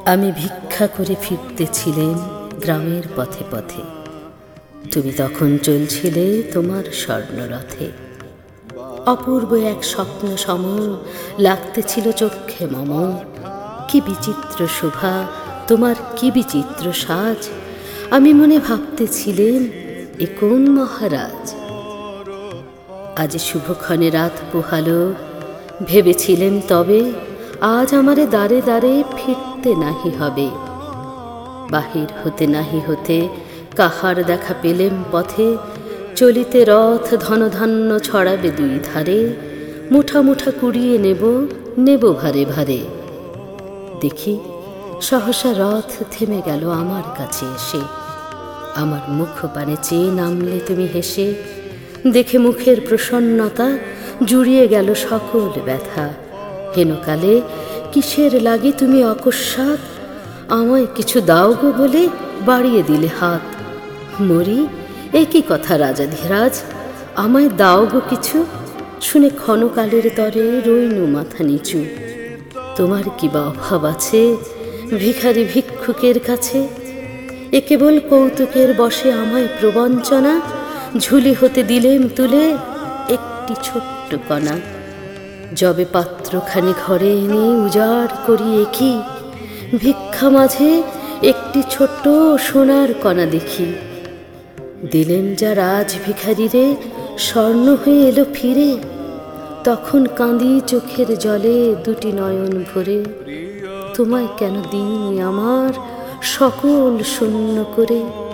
আমি ভিক্ষা করে ফিরতেছিলেন গ্রামের পথে পথে, তুমি তখন চলছিলে তোমার স্বর্ণরথে। অপূর্ব এক স্বপ্ন সম লাগতেছিল চক্ষে মম। কি বিচিত্র শোভা তোমার, কি বিচিত্র সাজ, আমি মনে ভাবতেছিলেন এ কোন মহারাজ। আজ শুভক্ষণে রাত পোহালো, ভেবেছিলেন তবে আজ আমারে দ্বারে দ্বারে ফিরতে নাহি হবে। বাহির হতে নাহি হতে কাহার দেখা পেলেম পথে, চলিতে রথ ধনধান্য ছড়াবে দুই ধারে, মুঠা মুঠা কুড়িয়ে নেব নেব ভারে ভারে। দেখি সহসা রথ থেমে গেল আমার কাছে এসে, আমার মুখ পানে চেয়ে নামলে তুমি হেসে। দেখে মুখের প্রসন্নতা জুড়িয়ে গেল সকল ব্যথা। হেনকালে কিসের লাগি তুমি অকস্মাৎ আমায় কিছু দাও গো বলে বাড়িয়ে দিলে হাত। মরি, এ কি কথা রাজাধিরাজ, আমায় দাও গো কিছু, শুনে ক্ষণকালের তরে রইনু মাথা নিচু। তোমার কি বা অভাব আছে ভিখারি ভিক্ষুকের কাছে, এ কেবল কৌতুকের বশে আমায় প্রবঞ্চনা, ঝুলি হতে দিলেম তুলে একটি ছোট্ট কণা। যবে পাত্রখানি ঘরে এনে উজাড় করি একি, ভিক্ষা মাঝে একটি ছোট্ট সোনার কণা দেখি। দিলেন যা রাজ ভিখারিরে, স্বর্ণ হয়ে এলো ফিরে, তখন কাঁদি চোখের জলে দুটি নয়ন ভরে। তোমায় কেন দিইনি আমার সকল শূন্য করে।